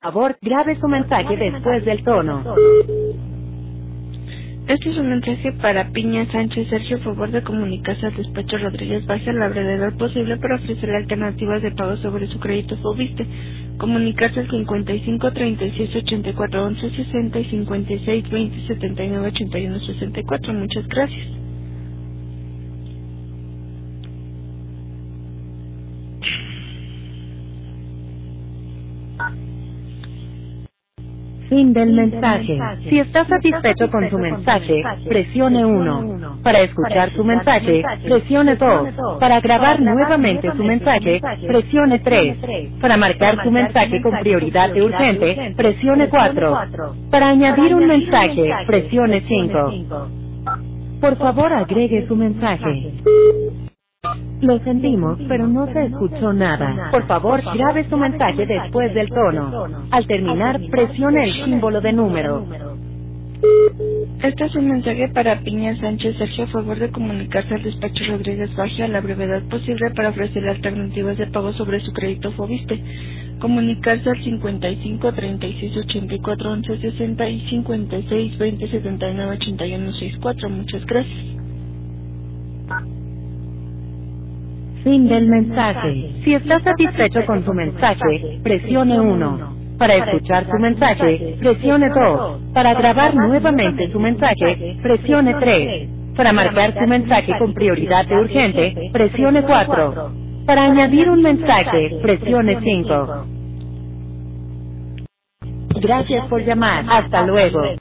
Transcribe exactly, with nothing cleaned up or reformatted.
Por favor, grabe su mensaje después del tono. Este es un mensaje para Piña Sánchez. Sergio, favor de comunicarse al despacho Rodríguez Baje a la brevedad posible para ofrecerle alternativas de pago sobre su crédito Fobiste. Comunicarse al cincuenta y cinco, treinta y seis, ochenta y cuatro, once, sesenta y cincuenta y seis, veinte, setenta y nueve, ochenta y uno, sesenta y cuatro. Muchas gracias. Fin del mensaje. Si está satisfecho con su mensaje, presione uno. Para escuchar su mensaje, presione dos. Para grabar nuevamente su mensaje, presione tres. Para marcar su mensaje con prioridad de urgente, presione cuatro. Para añadir un mensaje, presione cinco. Por favor, agregue su mensaje. Lo sentimos, pero no se escuchó nada. Por favor, grabe su mensaje después del tono. Al terminar, presione el símbolo de número. Este es un mensaje para Piña Sánchez. Sergio, a favor de comunicarse al despacho Rodríguez Baje a la brevedad posible para ofrecerle alternativas de pago sobre su crédito Fobiste. Comunicarse al cincuenta y cinco, treinta y seis, ochenta y cuatro, once, sesenta y cincuenta y seis, veinte, setenta y nueve, ochenta y uno, sesenta y cuatro. Muchas gracias. Fin del mensaje. Si está satisfecho con su mensaje, presione uno. Para escuchar su mensaje, presione dos. Para grabar nuevamente su mensaje, presione tres. Para marcar su mensaje con prioridad de urgente, presione cuatro. Para añadir un mensaje, presione cinco. Gracias por llamar. Hasta luego.